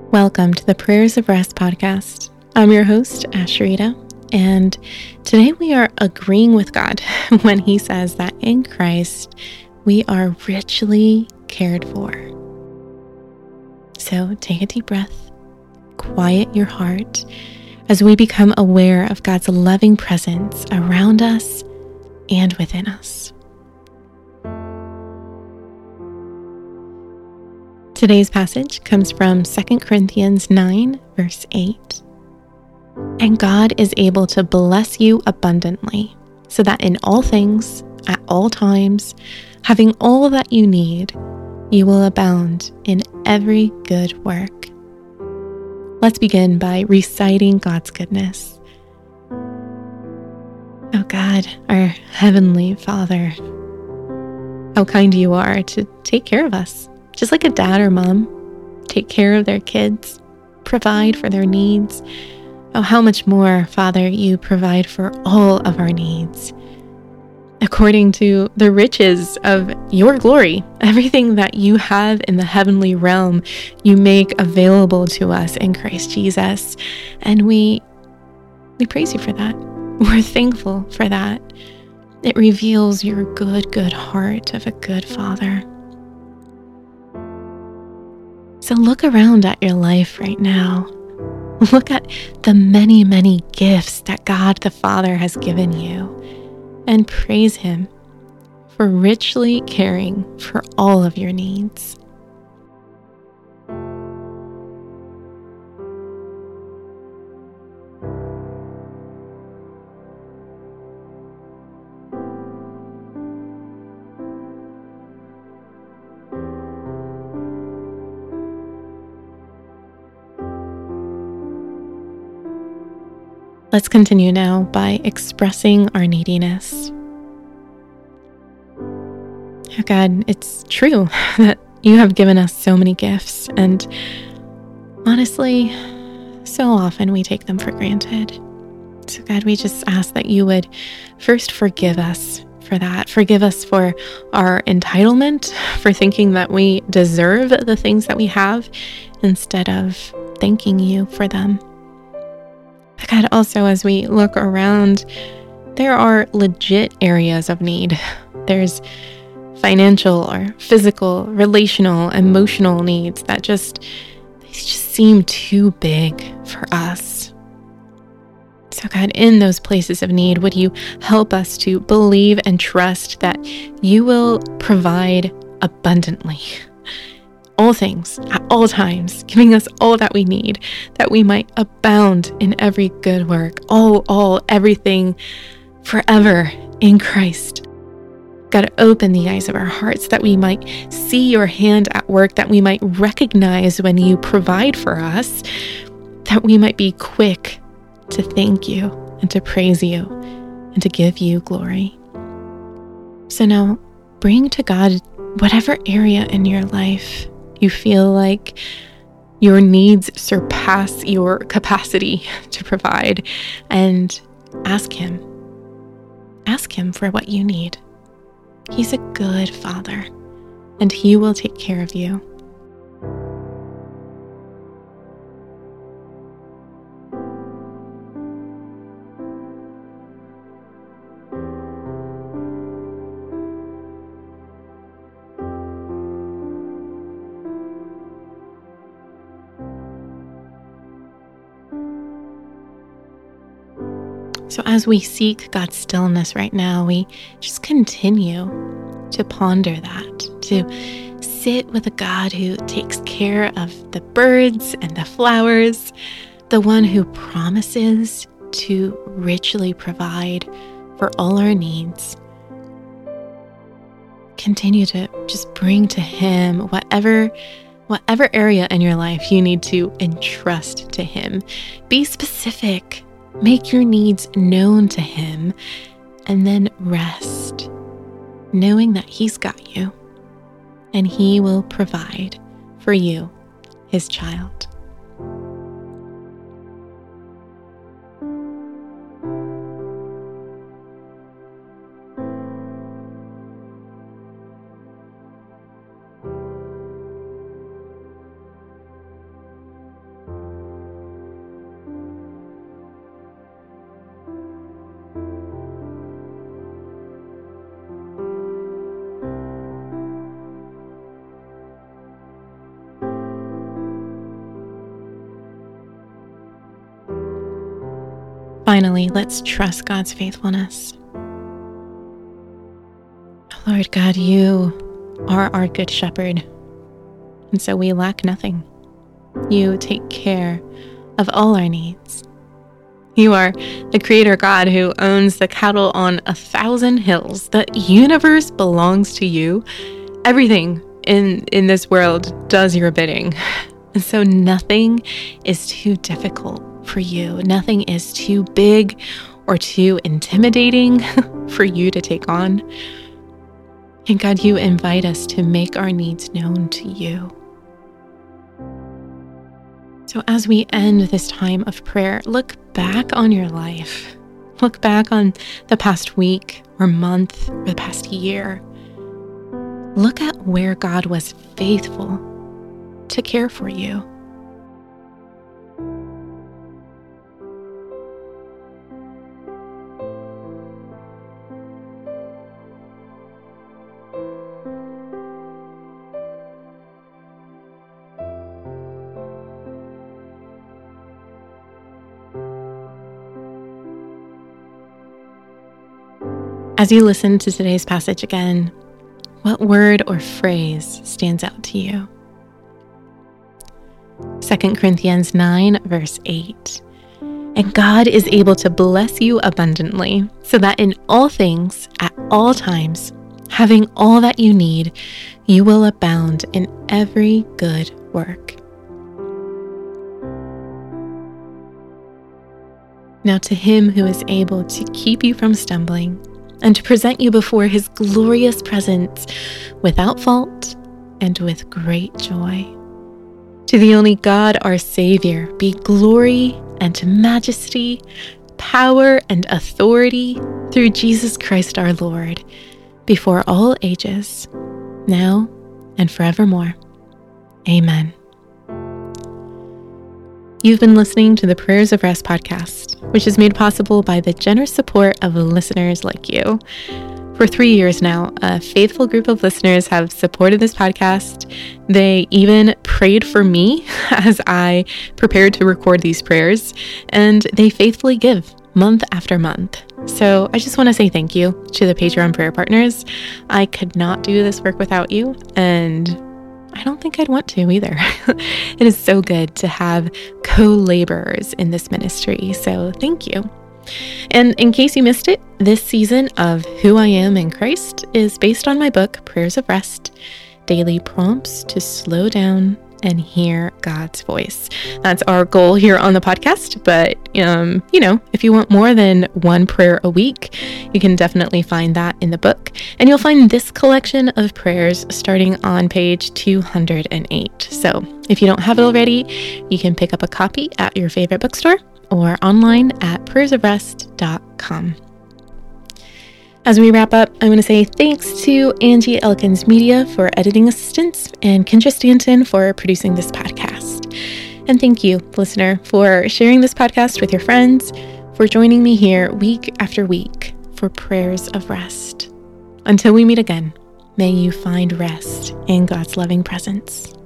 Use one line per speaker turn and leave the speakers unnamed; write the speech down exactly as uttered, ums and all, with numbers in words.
Welcome to the Prayers of Rest podcast. I'm your host, Ashrita, and today we are agreeing with God when He says that in Christ we are richly cared for. So take a deep breath, quiet your heart as we become aware of God's loving presence around us and within us. Today's passage comes from Second Corinthians nine, verse eight. And God is able to bless you abundantly, so that in all things, at all times, having all that you need, you will abound in every good work. Let's begin by reciting God's goodness. Oh God, our Heavenly Father, how kind you are to take care of us. Just like a dad or mom take care of their kids, provide for their needs. Oh, how much more, Father, you provide for all of our needs. According to the riches of your glory, everything that you have in the heavenly realm, you make available to us in Christ Jesus. And we, we praise you for that. We're thankful for that. It reveals your good, good heart of a good Father. So look around at your life right now. Look at the many, many gifts that God the Father has given you and praise Him for richly caring for all of your needs. Let's continue now by expressing our neediness. Oh God, it's true that you have given us so many gifts, and honestly, so often we take them for granted. So God, we just ask that you would first forgive us for that. Forgive us for our entitlement, for thinking that we deserve the things that we have instead of thanking you for them. God, also as we look around, there are legit areas of need. There's financial or physical, relational, emotional needs that just, they just seem too big for us. So God, in those places of need, would you help us to believe and trust that you will provide abundantly all things at all times, giving us all that we need, that we might abound in every good work, all, all, everything, forever in Christ. God, open the eyes of our hearts that we might see your hand at work, that we might recognize when you provide for us, that we might be quick to thank you and to praise you and to give you glory. So now bring to God whatever area in your life you feel like your needs surpass your capacity to provide, and ask Him. Ask Him for what you need. He's a good Father, and He will take care of you. So as we seek God's stillness right now, we just continue to ponder that, to sit with a God who takes care of the birds and the flowers, the one who promises to richly provide for all our needs. Continue to just bring to Him whatever whatever area in your life you need to entrust to Him. Be specific. Make your needs known to Him, and then rest, knowing that He's got you, and He will provide for you, His child. finally, let's trust God's faithfulness. Lord God, you are our good shepherd, and so we lack nothing. You take care of all our needs. You are the creator God who owns the cattle on a thousand hills. The universe belongs to you. Everything in, in this world does your bidding. And so nothing is too difficult for you. Nothing is too big or too intimidating for you to take on. And God, you invite us to make our needs known to you. So as we end this time of prayer, look back on your life. Look back on the past week or month or the past year. Look at where God was faithful to care for you. As you listen to today's passage again, what word or phrase stands out to you? Second Corinthians nine, verse eight. And God is able to bless you abundantly, so that in all things, at all times, having all that you need, you will abound in every good work. Now to him who is able to keep you from stumbling, and to present you before his glorious presence without fault and with great joy. To the only God, our Savior, be glory and majesty, power and authority through Jesus Christ our Lord, before all ages, now and forevermore. Amen. You've been listening to the Prayers of Rest podcast, which is made possible by the generous support of listeners like you. For three years now, a faithful group of listeners have supported this podcast. They even prayed for me as I prepared to record these prayers, and they faithfully give month after month. So I just want to say thank you to the Patreon prayer partners. I could not do this work without you, and I don't think I'd want to either. It is so good to have co-laborers in this ministry, so thank you. And in case you missed it, this season of Who I Am in Christ is based on my book, Prayers of Rest, Daily Prompts to Slow Down and Hear God's Voice. That's our goal here on the podcast, but um, you know, if you want more than one prayer a week, you can definitely find that in the book. And you'll find this collection of prayers starting on page two hundred eight. So if you don't have it already, you can pick up a copy at your favorite bookstore or online at prayers of rest dot com. As we wrap up, I want to say thanks to Angie Elkins Media for editing assistance and Kendra Stanton for producing this podcast. And thank you, listener, for sharing this podcast with your friends, for joining me here week after week for Prayers of Rest. Until we meet again, may you find rest in God's loving presence.